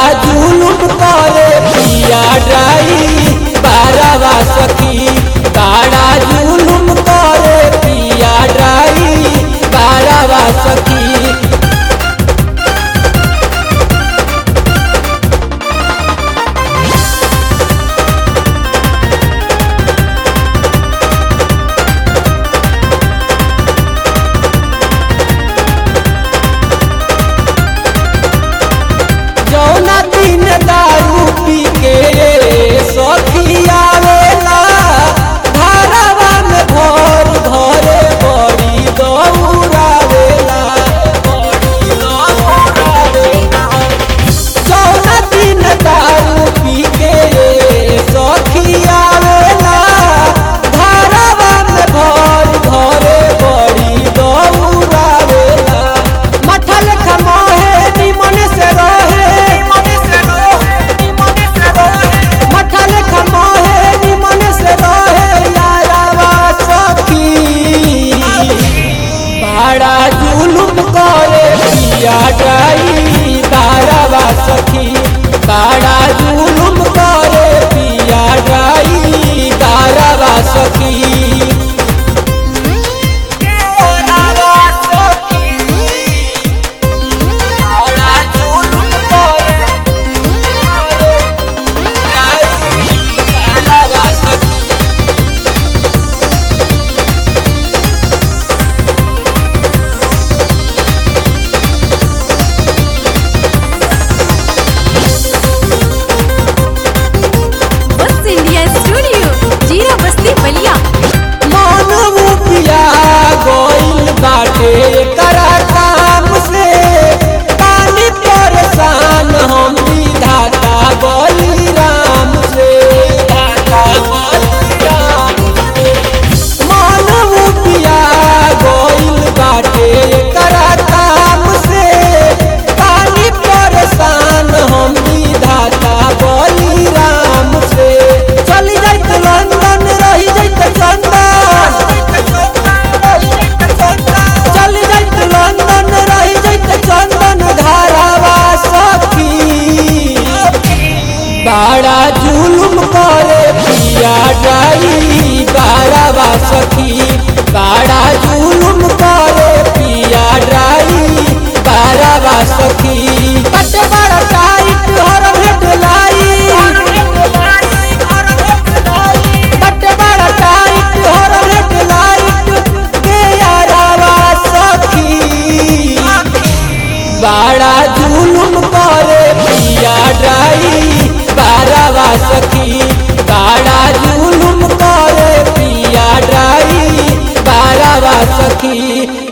जुलुम करे पिया ड्राई बारवा सखी, बड़ा जुलुम करे पिया ड्राई बारवा सखी। जौना दिन दारू पी के सखी आवेला, घरवा में घर घरे बड़ी दौड़ावेला। जौना दिन दारू पी के सखी आवेला, घरवा में घर घरे बड़ी दौड़ावेला। मठल खमोहे निमन से रहे, मठल खमोहे निमन से रहे यारवा सखी, बड़ा जुलुम करे पिया ड्राई बारवा सखी, बड़ा जुलुम करे पिया ड्राई बारवा सखी। करा काम से पानी परेशान हम विधाता बलिराम से, मानव पिया गोइल बाटे करा काम से पानी परेशान हम विधाता बलिराम से। चली जाइत लंदन रही जाइत चंदन, लंदन रही जाइत चंदन धारावा सखी, बड़ा जुलुम करे पिया ड्राई बारवा सखी, बड़ा जुलुम करे पिया ड्राई बारवा सखी। बट बड़ा टाइट हर भेटलाई, बट बड़ा टाइट हर भेटलाई के यारवा सखी, बड़ा जुलुम करे पिया ड्राई बारवा सखी, बड़ा जुलुम करे पिया ड्राई बारवा सखी।